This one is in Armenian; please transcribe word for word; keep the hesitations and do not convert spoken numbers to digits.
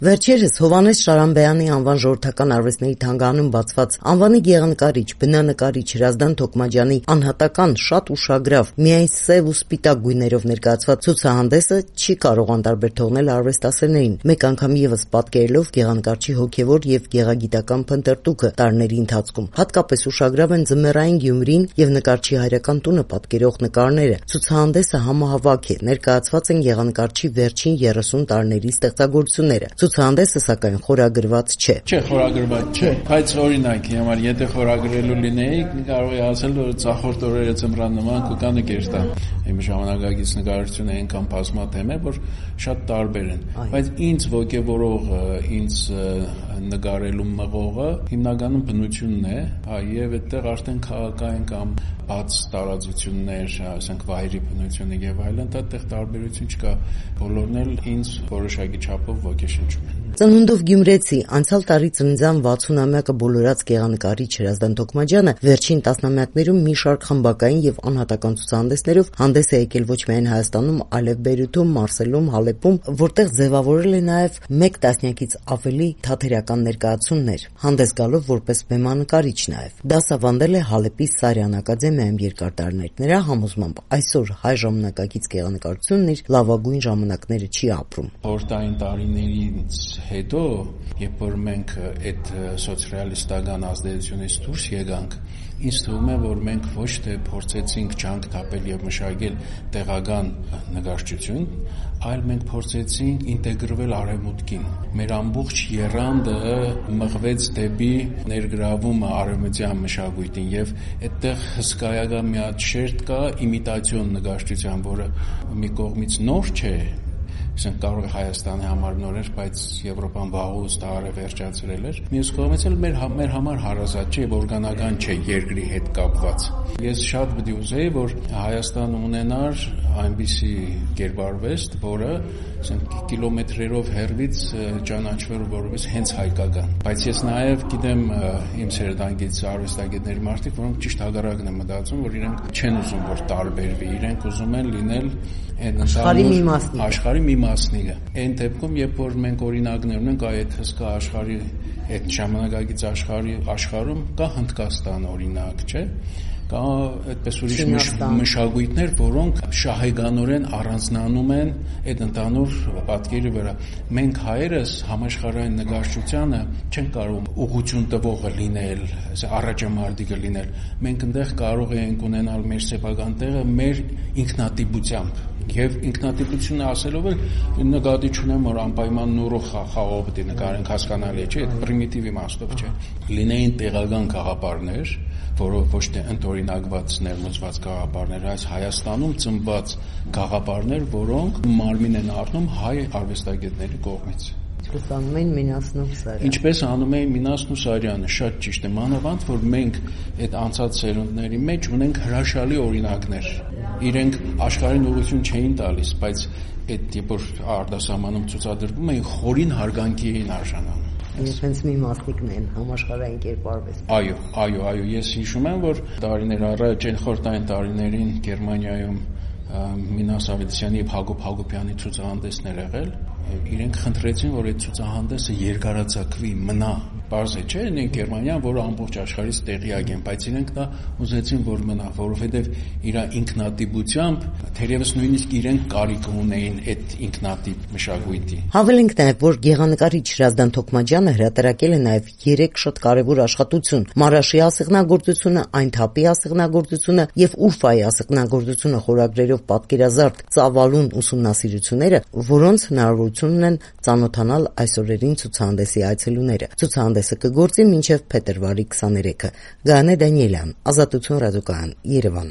Վերջերս Հովհաննես Շարամբեյանի անվան ժողովրդական արվեստների թանգարանում բացված անվանի գեղանկարիչ, բնանկարիչ Հրազդան Թոքմաջյանի անհատական, շատ ուշագրավ, միայն սև ու սպիտակ գույներով ներկայացված ցուցահանդեսը չի կարող անտարբեր թողնել արվեստասերներին, մեկ անգամ ևս պատկերելով գեղանկարչի հոգևոր եւ գեղագիտական փնտրտուքը տարիների ընթացքում։ Հատկապես ուշագրավ են ձմեռային Գյումրին եւ նկարչի հայրական տունը պատկերող նկարները։ Ցուցահանդեսը համահավաք է, ներկայացված են գեղանկարչի վերջին երեսուն տարիների ստեղծագործությունները։ Ցուցահանդեսը սակայն խորագրված չէ։ Չէ, խորագրված չէ, բայց օրինակի համար, եթե խորագրելու լինեի, կարող էի ասել, որ ծախորդ օրերը ձմռան նման կուկանը կերտա։ Իմ ժամանակակից նկարչությունը այնքան բազմաթեմ է, որ շատ տարբեր են, բայց ինձ ոգևորողը, ինձ նկարելու մղողը հիմնականում բնությունն է, եւ այդտեղ արդեն քաղաքային կամ բաց տարածություններ, ասենք վայրի բնությունը եւ այլն, այդտեղ տարբերություն չկա, բոլորն էլ ինձ որոշակի չափով ոգեշնչում են։ Ծնունդով գյումրեցի, անցյալ տարի ծննդյան վաթսունամյակը բոլորած գեղանկարիչ Հրազդան Թոքմաջյանը վերջին տասնամյակներում մի շարք խմբակային եւ անհատական ցուցահանդեսներով հանդես է եկել ոչ միայն Հայաստանում, այլև Բեյրութում, Մարսելում, Հալեպում, որտեղ ձևավորել է նաեւ մեկ տասնյակից ավելի թատերական ներկայացումներ, հանդես գալով որպես բեմանկարիչ նաեւ։ Դասավանդել է Հալեպի Սարյան ակադեմիայում երկար տարիներ։ Նրա համոզմամբ այսօր հայ ժամանակակից գեղանկարությունն իր լավագույն ժամանակները չի ապրում։ Խորհրդային տարիներից հետո, երբ որ մենք այդ սոցիալիստական ազդեցությունից դուրս եկանք, ինձ թվում է, որ մենք ոչ թե փորձեցինք ջանք թափել եւ մշակել տեղական նկարչություն, այլ մենք փորձեցինք ինտեգրվել արևմուտքին։ Մեր ամբողջ եռանդը մղվեց դեպի ներգրավումը արևմտյան մշակույթին եւ այդտեղ հսկայական մի հատ շերտ կա իմիտացիոն նկարչության, որը մի կողմից նոր չէ, ասենք կարող է Հայաստանի համար նոր էր, բայց Եվրոպան վաղուց դա վերջացրել էր։ Մյուս կողմից էլ մեր մեր համար հարազատ չէ, օրգանական չէ երկրի հետ կապված։ Ես շատ պիտի ուզեի, որ Հայաստանը ունենար այնպիսի կերպարվեստ, որը ասենք կիլոմետրերով հեռվից ճանաչվեր որպես հենց հայկական։ Բայց ես նաև գիտեմ իմ սերնդագից արվեստագետների մարդիկ, որոնք ճիշտ հակառակն են մտածում, որ իրենք չեն ուզում որ տարբերվի, իրենք ուզում են լինել այն աշխարհի մի մասնիկը։ Աշխարհի մի մասնիկը։ Այն դեպքում, երբ որ մենք օրինակներ ունենք այդ հսկա աշխարհի, այդ ժամանակակից աշխարհի աշխարհում կա Հնդկաստան օրինակ, չէ՞։ Կա այդպես ուրիշ մշակույթներ, որոնք շահեգանորեն առանձնանում են այդ ընդհանուր պատկերի վրա։ Մենք հայերս համաշխարհային նկարչությանը չենք կարող ուղղություն տվողը լինել, առաջամարտիկը լինել։ Մենք այնտեղ կարող ենք ունենալ մեր սեփական տեղը մեր ինքնատիպությամբ։ Եվ ինքնատիպությունը ասելով էլ նկատի չունեմ, որ անպայման նուրով խաղով պետք է նկարենք, հասկանալի է, չէ՞, այդ պրիմիտիվ իմաստով չէ։ Լինեին տեղական գաղափարներ, որով ոչ թե ընդօրինակված ներմուծված գաղափարներ, այլ Հայաստանում ծնված գաղափարներ, որոնք մարմին են առնում հայ արվեստագետների կողմից։ Ինչպես անում էին Մինասն ու Սարյանը։ Ինչպես անում էին Մինասն ու Սարյանը, շատ ճիշտ է, մանավանդ որ մենք այդ անցած սերունդների մեջ ունենք հրաշալի օրինակներ։ Իրենք աշխարհին ուղղություն չէին տալիս, բայց այդ երբ որ արտասահմանում ցուցադրվում էին, խորին հարգանքի էին արժանանում։ Ես հենց մի մասնիկն են համաշխարհային կերպարվեստ։ Այո, այո, այո, ես հիշում եմ, որ տարիներ առաջ այն խորհրդային տարիներին Գերմանիայում Մինաս Ավետիսյանի եւ Հակոբ Հակոբյանի ցուցահանդեսներ եղել, իրենք խնդրեցին, որ այդ ցուցահանդեսը երկարաձգվի, մնա։ Պարզ է, չէ՞, իրենք Գերմանիան, որը ամբողջ աշխարհից տեղյակ են, բայց իրենք դա ուզեցին, որ մնա, որովհետեւ իր ինքնատիպությամբ թերևս նույնիսկ իրենք կարիք ունեին այդ ինքնատիպ մշակույթի։ Հավելենք նաեւ, որ գեղանկարիչ Հրազդան Թոքմաջյանը հրատարակել է նաեւ երեք շատ կարևոր աշխատություն՝ Մարաշի ասեղնագործությունը, Այնթապի ասեղնագործությունը եւ Ուրֆայի ասեղնագործությունը խորագրերով պատկերազարդ ծավալուն ուսումնասիրությունները, որոնց հնարավորություն ունեն ծանոթանալ այսօրերին ցուցահանդեսի այցելուները։ Ցուցահանդեսը կգործի մինչև փետրվարի քսաներեքը։ Գայանե Դանիելյան, Ազատություն ռադիոկայան, Երևան։